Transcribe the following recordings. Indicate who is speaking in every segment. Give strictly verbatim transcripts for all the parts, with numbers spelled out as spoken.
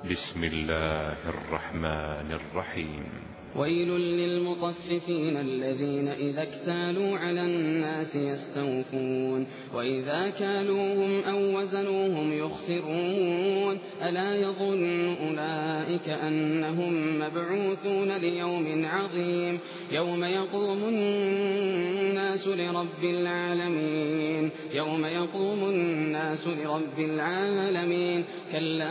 Speaker 1: بسم الله الرحمن الرحيم.
Speaker 2: ويل للمطففين الذين إذا اكتالوا على الناس يستوفون وإذا كالوهم أو وزنوهم يخسرون ألا يظن أولئك أنهم مبعوثون ليوم عظيم يوم يقوم الناس لرب العالمين يوم يقوم الناس لرب العالمين كلا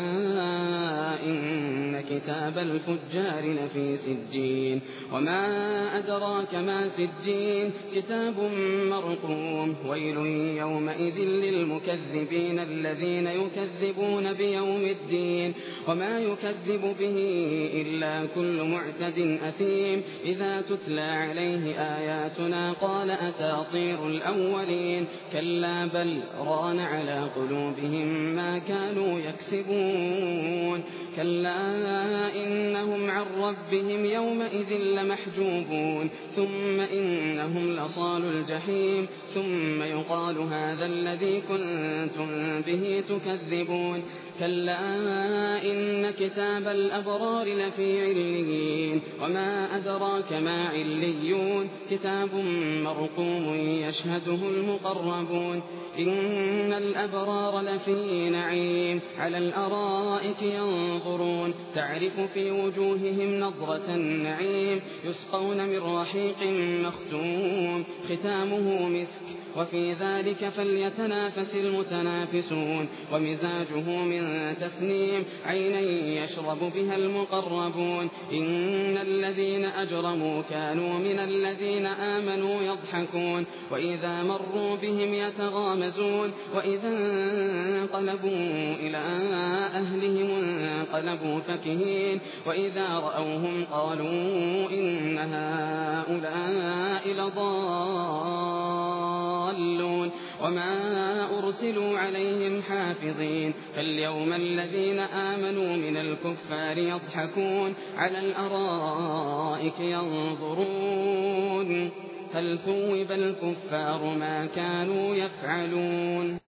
Speaker 2: إن كتاب الفجار لفي سجين وما أدراك ما سجين كتاب مرقوم ويل يومئذ للمكذبين الذين يكذبون بيوم الدين وما يكذب به إلا كل معتد أثيم إذا تتلى عليه آياتنا قال أساطير الأولين كلا بل ران على قلوبهم ما كانوا يكسبون كلا إنهم عن ربهم يومئذ لمحجوبون ثم إنهم لصالوا الجحيم ثم يقال هذا الذي كنتم به تكذبون كلا إن كتاب الأبرار لفي عليين وما أدراك ما عليون كتاب مرقوم يشهده المقربون إن الأبرار لفي نعيم على الأرائك ينظرون تعرف في وجوههم نظرة النعيم يسقون من رحيق مختوم ختامه مسك وفي ذلك فليتنافس المتنافسون ومزاجه من تسنيم عينا يشرب بها المقربون إن الذين أجرموا كانوا من الذين آمنوا يضحكون وإذا مروا بهم يتغامزون وإذا انقلبوا إلى أهلهم انقلبوا فكهين وإذا رأوهم قالوا إن هؤلاء لضالون وما أرسلوا عليهم حافظين فاليوم الذين آمنوا من الكفار يضحكون على الأرائك ينظرون هل ثوب الكفار ما كانوا يفعلون.